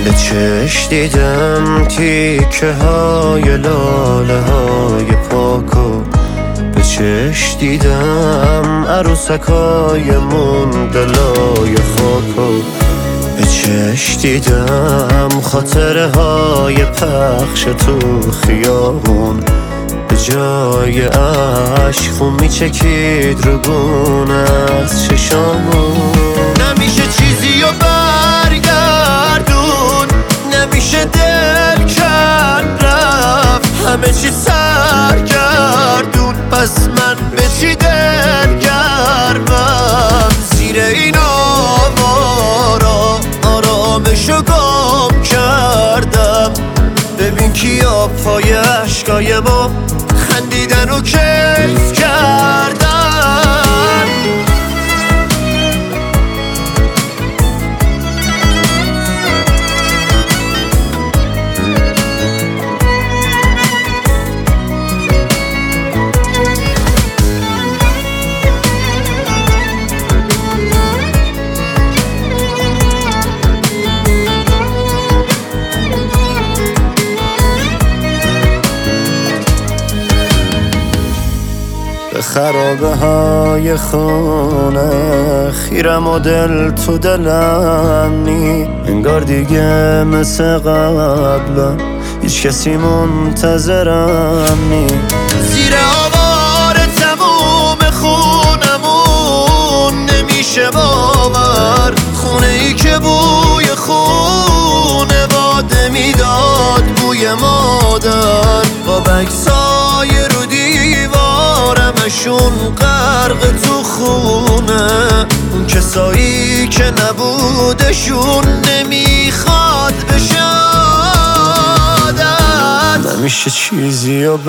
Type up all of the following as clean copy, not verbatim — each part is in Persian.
به چشم دیدم تیکه های لاله های پاکو، به چشم دیدم عروسکای مونده لای خاکو، به چشم دیدم خاطره های پخش تو خیابون، به جای عشق خون میچکید رو گونه از چشامون. نمیشه چیزی رو برگردون، نمیشه دل کن رفت، همه چی سرگردون، پس من به چی دل گرمم؟ زیر این آوارا آرامشو گم کردم. ببین کیا پای عشقای ما خندیدن و کیف کردن. به خرابه های خونه خیرم و دل تو دلم نی، انگار دیگه مثل قبلا هیچ کسی منتظرم نی. زیر آوار تموم خونمون نمیشه باور، خونه ای که بوی خونواده میداد، بوی مادر با بکسای رو دیوارمشون غرق تو خونه، اون کسایی که نبودشون نمیخواد بشادن. نمیشه چیزی رو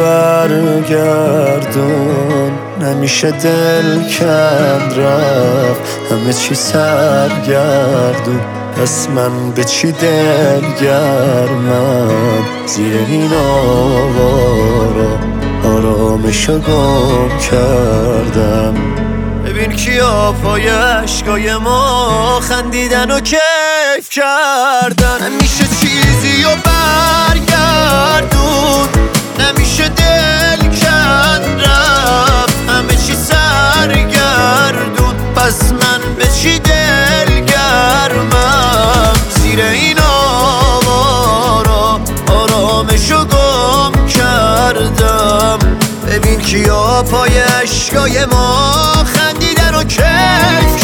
برگردون، نمیشه دل کند رفت، همه چی سرگردون، پس من به چی دل گرمم؟ زیر این آوارا آرامشو گم کردم. ببین کیا پای عشقای ما خندیدن و کیف کردن. نمیشه چیزی رو برگردون، نمیشه دل کند رفت، همه چی سرگردون، پس من به چی دل گرمم؟ زیر این آوارا آرامشو گم کردم. ببین کیا پای عشقای ما خندیدن و کیف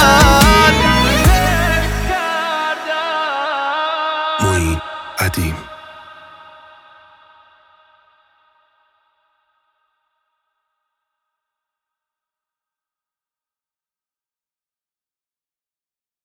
کردن. معین قدیم.